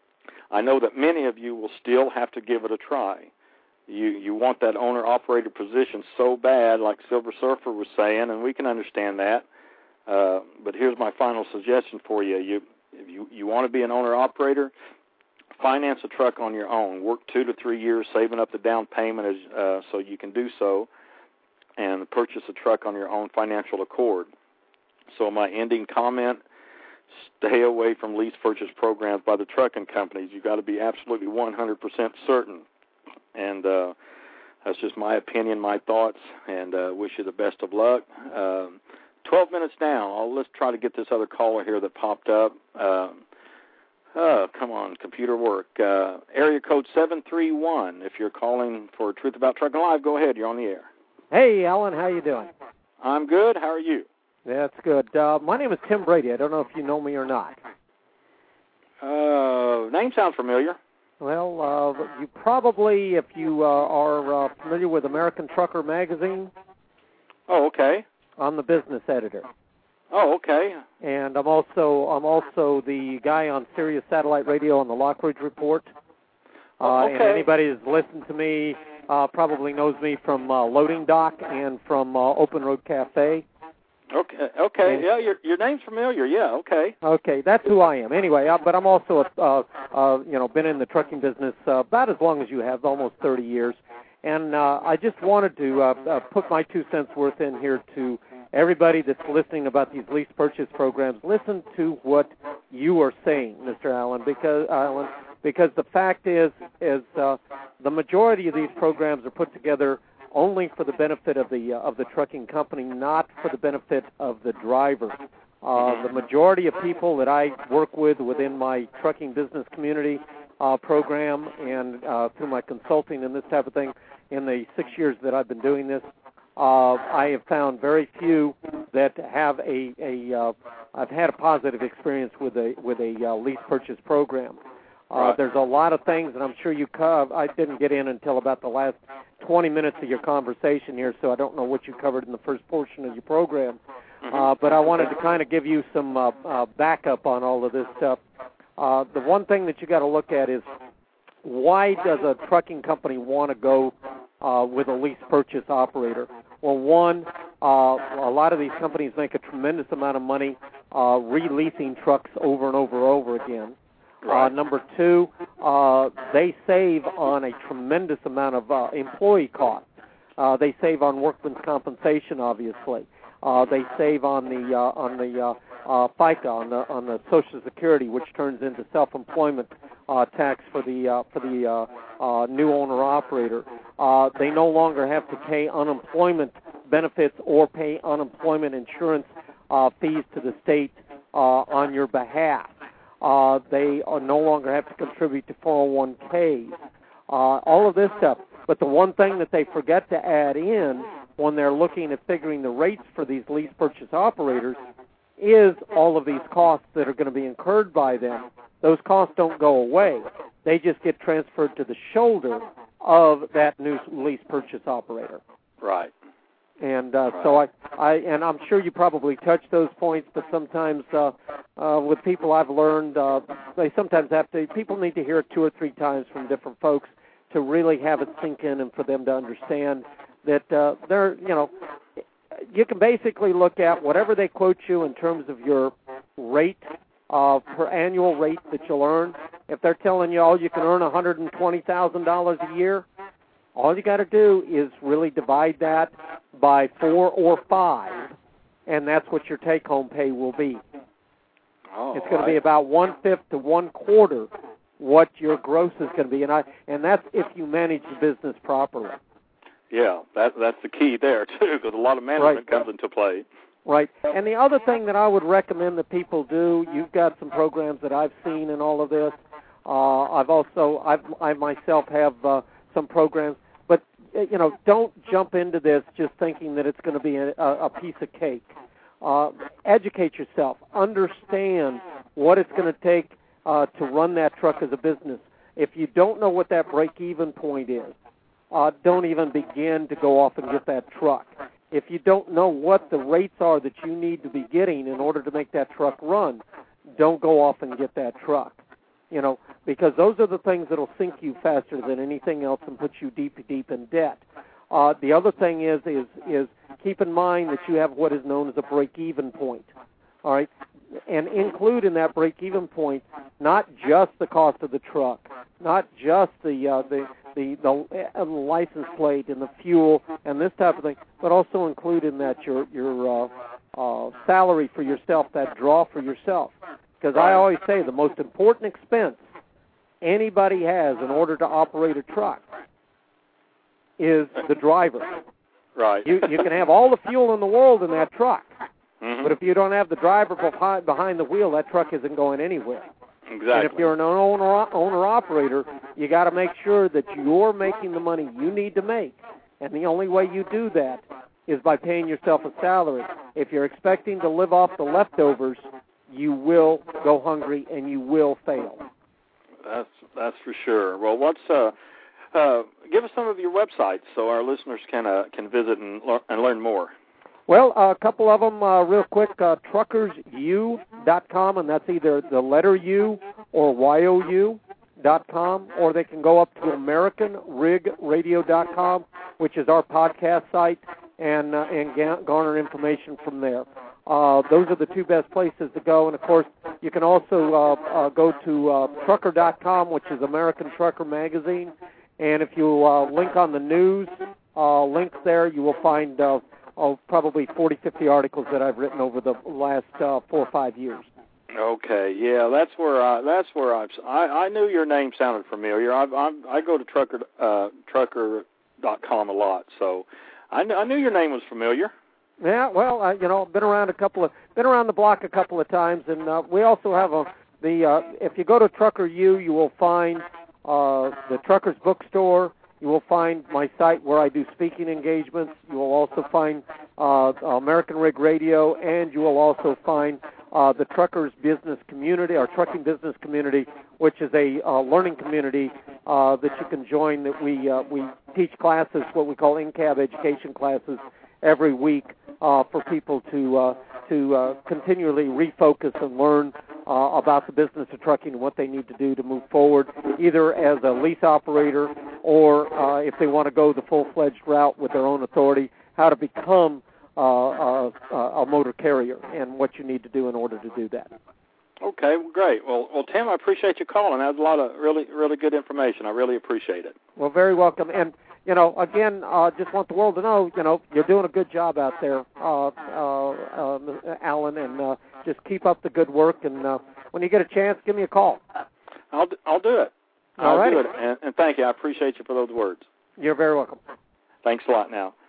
I know that many of you will still have to give it a try. You you want that owner-operator position so bad, like Silver Surfer was saying, and we can understand that. Uh, but here's my final suggestion for you. You if you, you want to be an owner-operator, finance a truck on your own. Work two to three years saving up the down payment as, uh, so you can do so, and purchase a truck on your own financial accord. So my ending comment, stay away from lease purchase programs by the trucking companies. You've got to be absolutely one hundred percent certain. And uh, that's just my opinion, my thoughts, and uh, wish you the best of luck. Um, twelve minutes down. I'll, let's try to get this other caller here that popped up. Uh, oh, come on, computer work. Uh, area code seven three one. If you're calling for Truth About Trucking Live, go ahead. You're on the air. Hey, Alan. How you doing? I'm good. How are you? That's good. Uh, my name is Tim Brady. I don't know if you know me or not. Uh, name sounds familiar. Well, uh, you probably, if you uh, are uh, familiar with American Trucker Magazine. Oh, okay. I'm the business editor. Oh, okay. And I'm also I'm also the guy on Sirius Satellite Radio on the Lockridge Report. Uh, oh, okay. And anybody who's listened to me uh, probably knows me from uh, Loading Dock and from uh, Open Road Cafe. Okay, okay, yeah, your your name's familiar, yeah, okay. Okay, that's who I am. Anyway, uh, but I'm also, a, uh, uh, you know, been in the trucking business uh, about as long as you have, almost thirty years. And uh, I just wanted to uh, uh, put my two cents worth in here to everybody that's listening about these lease purchase programs. Listen to what you are saying, Mister Allen, because Allen, because the fact is, is uh, the majority of these programs are put together only for the benefit of the uh, of the trucking company, not for the benefit of the driver. Uh, the majority of people that I work with within my trucking business community uh, program and uh, through my consulting and this type of thing, in the six years that I've been doing this, uh, I have found very few that have a, a uh, I've had a positive experience with a with a uh, lease purchase program. Uh, right. There's a lot of things, and I'm sure you covered. I didn't get in until about the last twenty minutes of your conversation here, so I don't know what you covered in the first portion of your program. Mm-hmm. Uh, but I wanted to kind of give you some uh, uh, backup on all of this stuff. Uh, the one thing that you got to look at is, why does a trucking company want to go uh, with a lease purchase operator? Well, one, uh, a lot of these companies make a tremendous amount of money uh, releasing trucks over and over and over again. Right. Uh, number two, uh, they save on a tremendous amount of uh, employee costs. Uh, they save on workman's compensation, obviously. Uh, they save on the uh, on the uh, uh, FICA, on the on the Social Security, which turns into self-employment uh, tax for the uh, for the uh, uh, new owner operator. Uh, they no longer have to pay unemployment benefits or pay unemployment insurance uh, fees to the state uh, on your behalf. Uh, they are no longer have to contribute to four oh one Ks. Uh, all of this stuff. But the one thing that they forget to add in when they're looking at figuring the rates for these lease purchase operators is all of these costs that are going to be incurred by them. Those costs don't go away. They just get transferred to the shoulder of that new lease purchase operator. Right. And uh, right. so I, I, and I'm sure you probably touch those points, but sometimes uh, uh, with people I've learned, uh, they sometimes have to, people need to hear it two or three times from different folks to really have it sink in and for them to understand that uh, they're, you know, you can basically look at whatever they quote you in terms of your rate, uh, per annual rate that you'll earn. If they're telling you, oh, you can earn one hundred twenty thousand dollars a year, all you got to do is really divide that by four or five, and that's what your take-home pay will be. Oh, it's going I... to be about one-fifth to one-quarter what your gross is going to be, and I and that's if you manage the business properly. Yeah, that that's the key there too, because a lot of management right. comes into play. Right, and the other thing that I would recommend that people do, you've got some programs that I've seen in all of this. Uh, I've also, I've, I myself have uh, some programs, but you know, don't jump into this just thinking that it's going to be a, a piece of cake. Uh, educate yourself, understand what it's going to take uh, to run that truck as a business. If you don't know what that break-even point is, uh, don't even begin to go off and get that truck. If you don't know what the rates are that you need to be getting in order to make that truck run, don't go off and get that truck. You know, because those are the things that will sink you faster than anything else and put you deep, deep in debt. Uh, the other thing is, is, is keep in mind that you have what is known as a break-even point. All right, and include in that break-even point not just the cost of the truck, not just the uh, the the, the uh, license plate and the fuel and this type of thing, but also include in that your your uh, uh, salary for yourself, that draw for yourself. Because I always say the most important expense anybody has in order to operate a truck is the driver. Right. You you can have all the fuel in the world in that truck. Mm-hmm. But if you don't have the driver behind, behind the wheel, that truck isn't going anywhere. Exactly. And if you're an owner owner operator, you got to make sure that you're making the money you need to make. And the only way you do that is by paying yourself a salary. If you're expecting to live off the leftovers, you will go hungry and you will fail. That's that's for sure. Well, what's uh, uh, give us some of your websites so our listeners can uh, can visit and learn, and learn more. Well, uh, a couple of them uh, real quick, uh, truckers u dot com, and that's either the letter U or Y O U dot com, or they can go up to American Rig Radio dot com, which is our podcast site, and uh, and garner information from there. Uh, those are the two best places to go, and of course, you can also uh, uh, go to uh, trucker dot com, which is American Trucker Magazine, and if you uh, link on the news uh, links there, you will find uh, oh, probably forty, fifty articles that I've written over the last uh, four or five years. Okay, yeah, that's where I that's where I've, I I knew your name sounded familiar. I I, I go to trucker uh, trucker dot com a lot, so I kn- I knew your name was familiar. Yeah, well, uh, you know, been around a couple of been around the block a couple of times, and uh, we also have a the uh, if you go to Trucker U, you will find uh, the Truckers Bookstore. You will find my site where I do speaking engagements. You will also find uh, American Rig Radio, and you will also find uh, the Truckers Business Community, our trucking business community, which is a uh, learning community uh, that you can join. That we uh, we teach classes, what we call in-cab education classes, every week uh, for people to uh, to uh, continually refocus and learn uh, about the business of trucking and what they need to do to move forward, either as a lease operator or uh, if they want to go the full-fledged route with their own authority, how to become uh, a, a motor carrier and what you need to do in order to do that. Okay, well, great. Well, well, Tim, I appreciate you calling. That was a lot of really, really good information. I really appreciate it. Well, very welcome. And, you know, again, uh, just want the world to know, you know, you're doing a good job out there, uh, uh, uh, Alan, and uh, just keep up the good work. And uh, when you get a chance, give me a call. I'll I'll do it. All I'll righty. do it. And, and thank you. I appreciate you for those words. You're very welcome. Thanks a lot now.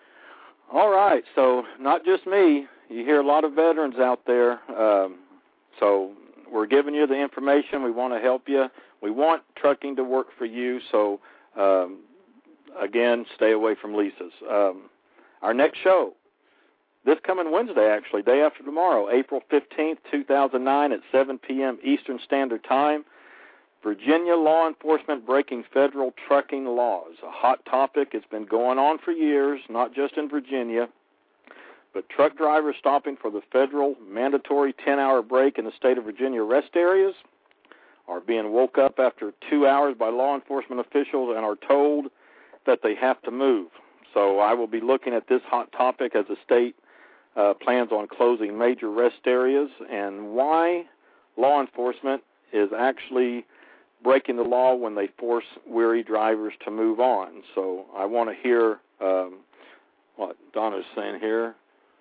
All right, so not just me. You hear a lot of veterans out there. Um, so we're giving you the information. We want to help you. We want trucking to work for you. So, um, again, stay away from leases. Um, our next show, this coming Wednesday, actually, day after tomorrow, April fifteenth, two thousand nine at seven p.m. Eastern Standard Time, Virginia law enforcement breaking federal trucking laws, a hot topic. It's been going on for years, not just in Virginia, but truck drivers stopping for the federal mandatory ten-hour break in the state of Virginia rest areas are being woke up after two hours by law enforcement officials and are told that they have to move. So I will be looking at this hot topic as the state uh, plans on closing major rest areas and why law enforcement is actually breaking the law when they force weary drivers to move on. So I want to hear um, what Donna's saying here.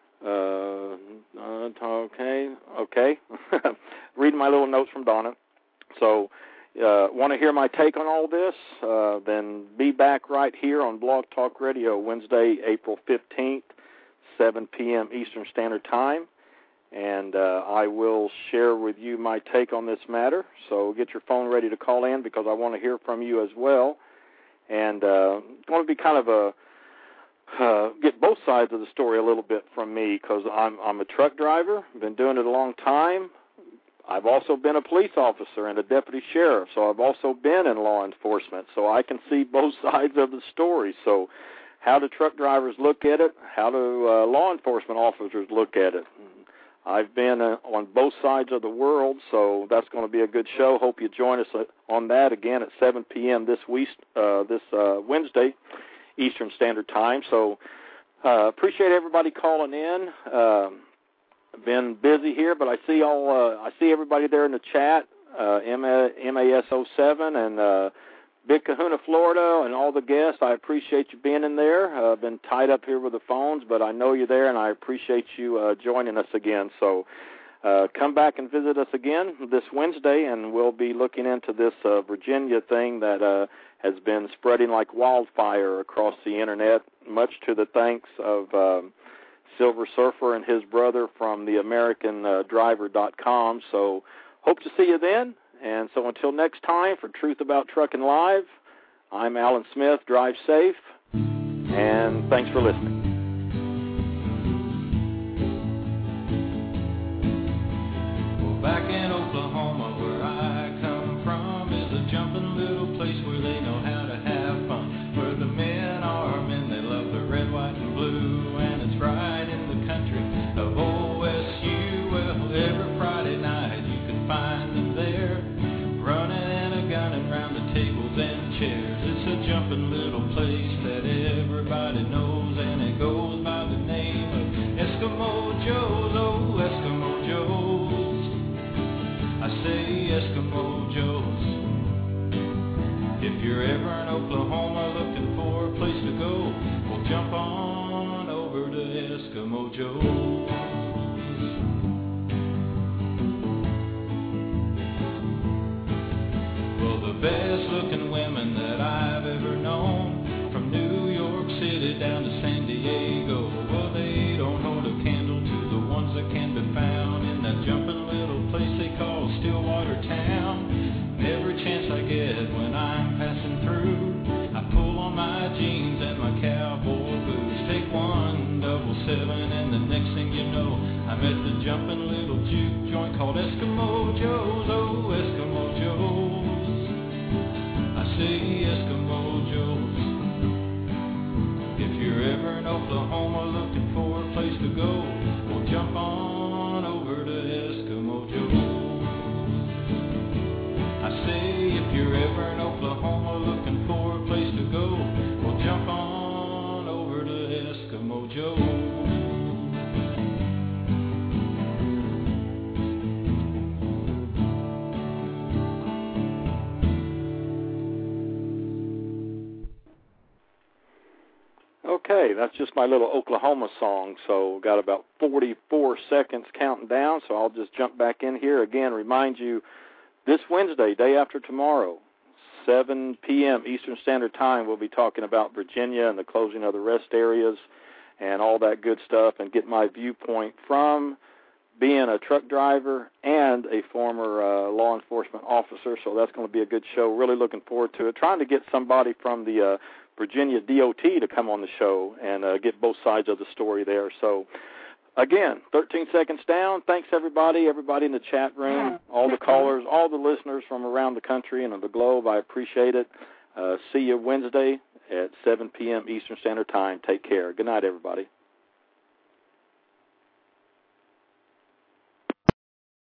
Uh, okay, okay. Reading my little notes from Donna. So uh, want to hear my take on all this? Uh, then be back right here on Blog Talk Radio Wednesday, April fifteenth, seven p.m. Eastern Standard Time. And uh, I will share with you my take on this matter. So get your phone ready to call in because I want to hear from you as well. And uh, it's going to be kind of a, uh, get both sides of the story a little bit from me because I'm, I'm a truck driver. I've been doing it a long time. I've also been a police officer and a deputy sheriff, so I've also been in law enforcement. So I can see both sides of the story. So how do truck drivers look at it? How do uh, law enforcement officers look at it? I've been uh, on both sides of the world, so that's going to be a good show. Hope you join us uh, on that again at seven p.m. this week, uh, this uh, Wednesday, Eastern Standard Time. So uh, appreciate everybody calling in. Uh, been busy here, but I see all uh, I see everybody there in the chat. Uh, M A S oh seven and uh, Big Kahuna, Florida, and all the guests. I appreciate you being in there. I've uh, been tied up here with the phones, but I know you're there, and I appreciate you uh, joining us again. So uh, come back and visit us again this Wednesday, and we'll be looking into this uh, Virginia thing that uh, has been spreading like wildfire across the Internet, much to the thanks of um, Silver Surfer and his brother from the American Driver dot com. So hope to see you then. And so until next time, for Truth About Trucking Live, I'm Alan Smith. Drive safe, and thanks for listening. Well, back in Oklahoma, where I come from, is a jumping little place where they know how to have fun. Where the men are men, they love the red, white, and blue, and it's right in the country of O S U. Well, every Friday night you can find them there, running and a gunning round the tables and chairs. It's a jumping little place that everybody knows, and it goes by the name of Eskimo Joe's. Oh, Eskimo Joe's. I say Eskimo Joe's. If you're ever in Oklahoma looking for a place to go, well, jump on over to Eskimo Joe's. The best looking women that I've ever known, from New York City down to San Diego, well, they don't hold a candle to the ones that can be found in that jumping little place they call Stillwater Town. And every chance I get when I'm passing through, I pull on my jeans and my cowboy boots, take one double seven, and the next thing you know, I'm at the jumping little juke joint called Eskimo Joe's. Oh, Eskimo Joe's. Say Eskimo Joe's. If you're ever in Oklahoma looking for a place to go, well, jump on over to Eskimo Joe's. I say if you're ever in Oklahoma looking for a place to go, well, jump on over to Eskimo Joe's. Okay, that's just my little Oklahoma song, so got about forty-four seconds counting down, so I'll just jump back in here. Again, remind you, this Wednesday, day after tomorrow, seven p.m. Eastern Standard Time, we'll be talking about Virginia and the closing of the rest areas and all that good stuff, and get my viewpoint from being a truck driver and a former uh, law enforcement officer, so that's going to be a good show. Really looking forward to it. Trying to get somebody from the uh, Virginia D O T to come on the show and uh, get both sides of the story there. So, again, thirteen seconds down. Thanks, everybody, everybody in the chat room, all the callers, all the listeners from around the country and the globe. I appreciate it. Uh, see you Wednesday at seven p.m. Eastern Standard Time. Take care. Good night, everybody.